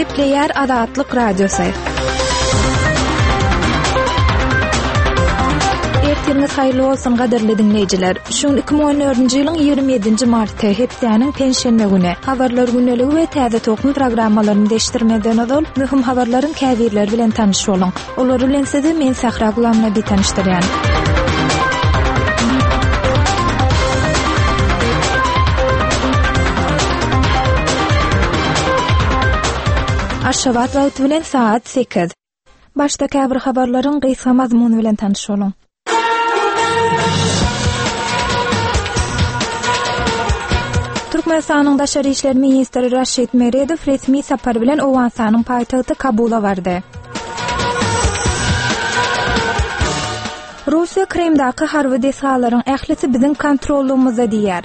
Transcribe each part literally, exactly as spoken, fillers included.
Gepleyer Azatlyk Radiosu. Ertemiz hayırlı olsun gaderli dinleyiciler. Şun iki bin on dördünji ýylyň ýygrimi ýedinji marty hepdeniň pensiýa güni. Habarlar günneligi we täze tokun programmalaryny deşdirmeden ol, mühim habarlaryň käbirleri bilen tanış bolun. Olary bilen sizi men Sahra Gulamnady tanışdyrýan. Aşgabat wagty bilen saat sekiz. Başda käbir habarlaryň gysga mazmuny bilen tanış bolun. Türkmenistanyň Daşary işler ministri Raşid Meredow resmi sapar bilen Owganistanyň paýtagty Kabula bardy. Russiýa Kremdaky harby desalaryň ählisi biziň kontrolumyzda diýär.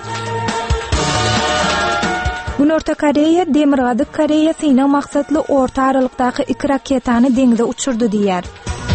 Günorta Koreýa Demirgazyk Koreýa syna maksatly orta aralykdaky iki raketany deňze uçurdy diýär.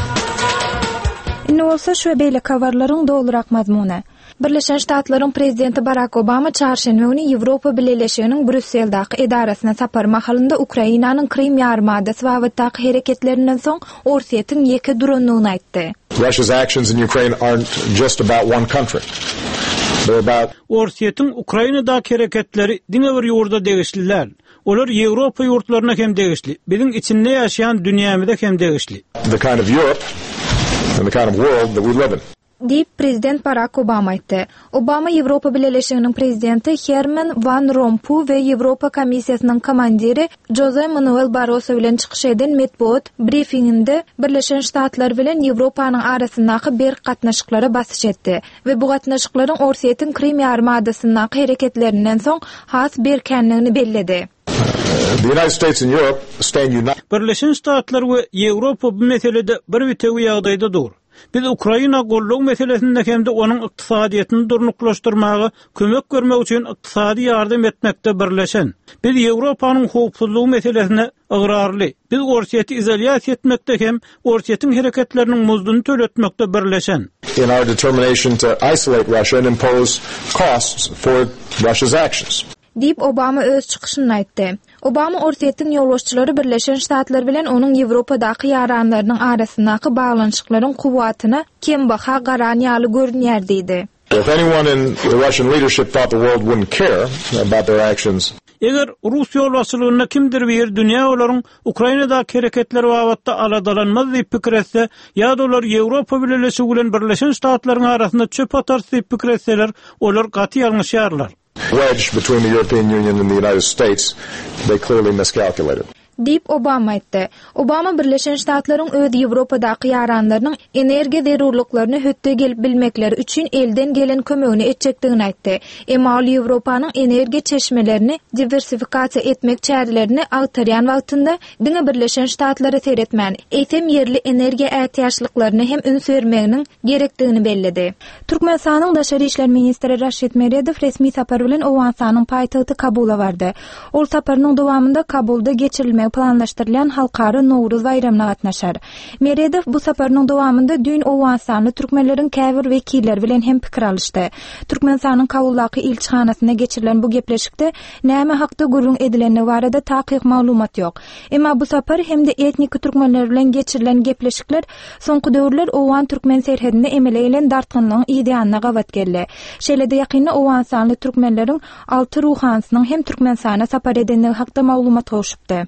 Indi bolsa şu beýle habarlaryň dolurak mazmuny. Birleşen Ştatlaryň prezidenti Barack Obama çarşenbe güni Ýewropa Birleşiginiň Brüsseldaky edarasyna sapar mahalynda Ukrainanyň Krim ýarymadaky wagtdaky hereketlerinden soň Orsiýetiň ýeke duranlygyny aýtdy. Russia's actions in Ukraine aren't just about one country. They're about Orsiýetiň Ukrainadaky hereketleri diňe bir ýurda degişliler. Olar Ýewropa ýurtlaryna hem degişli. Biziň içinde ýaşaýan dünýämizde hem degişli. The kind of Europe and the kind of world that we live in. Dip Prezident Barack Obama aýtdy. Obama Ýewropa Birleşiginiň prezidenti Herman Van Rompuy we Ýewropa Komissiýasynyň komandiri Jose Manuel Barroso bilen çykyş eden metbuat briefinginde Birleşen Ştatlar bilen Ýewropanyň arasyndaky bir gatnaşyklary basyş etdi we bu gatnaşyklaryň Orsiýetiň Krim ýarymadasynyň hereketlerinden soň has berkenligini belledi. The United States and Europe stand united. Birleşen Ştatlar we Ýewropa bu meselede bir bitegi ýagdaýda dur. Biz Ukraina gollaw meselesinde hemde onun iqtisadiýatyny durnuklaşdyrmagy, kömek görmek üçin iqtisadi ýardam etmekde birleşen. Biz Ýewropanyň howpsuzlygy meselesine ıgrarly. Biz Orsiýety izolýasiýa etmekde hem Orsiýetiň hereketleriniň muzduny töletmekde birleşen. In our determination to isolate Russia and impose costs for Russia's actions. Dip Obama öz çykyşyny aýtdy. Obama Orsiýetiň ýolbaşçylary Birleşen Ştatlar bilen onuň Ýewropadaky ýaranlarynyň arasyndaky baglanyşyklaryň kuwatyna kem baha garan ýaly görünýär diýdi. If anyone in the Russian leadership thought the world wouldn't care about their actions, eger Rus ýolbaşçylygyna kimdir bir dünýä olaryň Ukrainadaky hereketleri wagtda aladalanmaz diýip pikir etse, ýa-da olar Ýewropa Birleşigi bilen Birleşen Ştatlaryň arasynda çöp atar diýip pikir etseler, olar gaty ýalňyşýarlar. Wedge between the European Union and the United States, they clearly miscalculated. Dip Obama aýtdy. Obama Birleşen Ştatlaryň öz Ýewropadaky ýaranlarynyň energiýa zerurlyklaryny hötte gelip bilmekleri üçin elden gelen kömegini etjekdigini aýtdy. Emma Ýewropanyň energiýa çeşmelerini diversifikasiýa etmek çärelerini agtarýan wagtynda diňe Birleşen Ştatlary seretmän, eýtem ýerli energiýa ähtiýaçlyklaryny hem üns bermeginiň gerekdigini belledi. Türkmenistanyň Daşary işler ministri Raşid Meredow resmi sapar bilen Owganistanyň paýtagty Kabula bardy. Ol saparynyň dowamında Kabulda geçirilmek planlaşdyrılan halkary Nowruz bayramyna gatnaşar. Meredow bu saparynyň dowamında dün Owganistanly türkmenleriň käbir wekilleri bilen hem pikir alışdy. Türkmenistanyň Kabuldaky ilçihanasyna geçirilen bu gepleşikde näme hakda gurrun edileni barada takyk maglumat ýok. Emma bu sapar hemde etnik türkmenler bilen geçirilen gepleşikler soňky döwürler Owgan türkmen serhedinde emeleýän dartgynlygyň ideýanyna gawat geldi. Şeýlede ýakynda Owganistanly türkmenleriň alty ruhansynyň hem Türkmenistana sapar edenligi hakda maglumat goşupdy.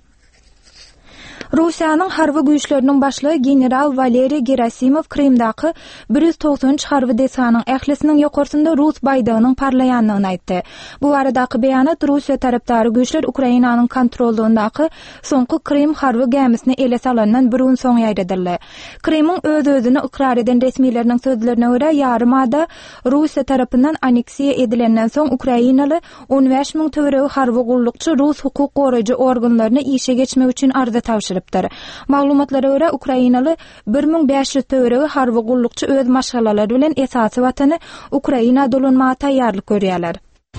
Russiýanyň harby güýçleriniň başlygy general Valeriy Gerasimov Krimdaky bir yüz doksançy harby desanyň ählisiniň ýokarysynda Rus baýdagynyň parlaýanlygyny aýtdy. Bu baradaky beýanat Russiýa tarapdary güýçler Ukrainanyň kontrolundaky soňky Krim harby gemisini ele salandan bir gün soň ýaýradyldy. Krimiň öz-özüni ikrar eden resmileriniň sözlerine görä ýarymada Russiýa tarapyndan aneksiýa edilenden soň Ukrainaly on beş miň töweregi harby gullukçy Rus hukuk goraýjy organlaryna işe geçmek üçin arza tawşyrypdyr. Maglumatlara görä Ukrainaly bir miň beş yüz töweregi harby gullukçy öz maşgalalary bilen esasy watany Ukraina dolanmagy taýýarlyk görýärler.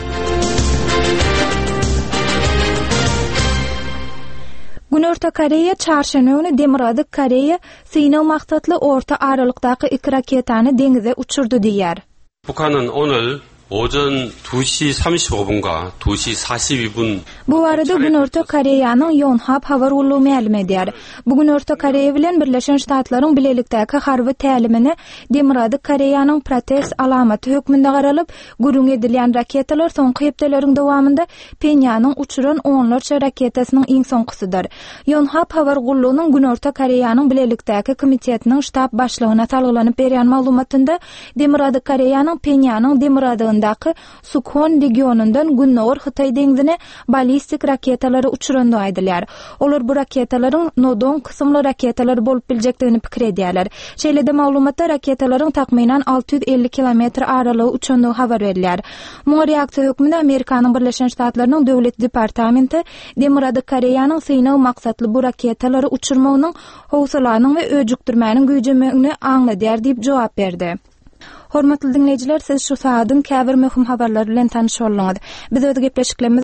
Günorta Koreýa çarşenbe güni Demirgazyk Koreýa synaw maksatly orta aralykdaky iki raketany deňize uçurdy diýär. 북한은 오늘 ojan two 시 삼십오 분가 two 시 forty-two 분. Bu arada Gün Orta Koreýanyň Yonhap habar ulu ma'lum edýär. Bugün Orta Koreýa bilen Birleşen Ştatlaryň bilelikdäki harby tälimini Demirady Koreýanyň protest alamaty hökmünde garalyp, gurung edilýän raketalar soňky hepdeleriň dowamında Pyeongyanyň uçuran onlarça raketasynyň iň soňkusydyr. Yonhap habar gullugynyň Gün Orta Koreýanyň bilelikdäki komitetiniň ştab başlygyna talgylanyp berýän maglumatynda Demirady Koreýanyň Pyeongyanyň Demirady Sukhon regionundan Günnor Xitay dengizine balistik raketalary uçurandy aýdylýar. Olar bu raketalaryň nodon kysymly raketalar bolup biljekdigini pikir edýärler. Şeýlede maglumatda raketalaryň takmynan six yüz elli kilometr aralygy uçandygy habar berilýär. Bu reaksiýa hökmünde Amerikanyň Birleşen Ştatlarynyň döwlet departamenti Demirady Koreýanyň synaw maksatly bu raketalary uçurmagynyň howsalanyň we öjükdirmäniň güýjemegini aňladýar diýip jogap berdi. Hormatly dinleyijiler, siz şu saatdyň käbir möhüm habarlar bilen tanyş bolýaňyz. Biz öde gepleşiklerimiz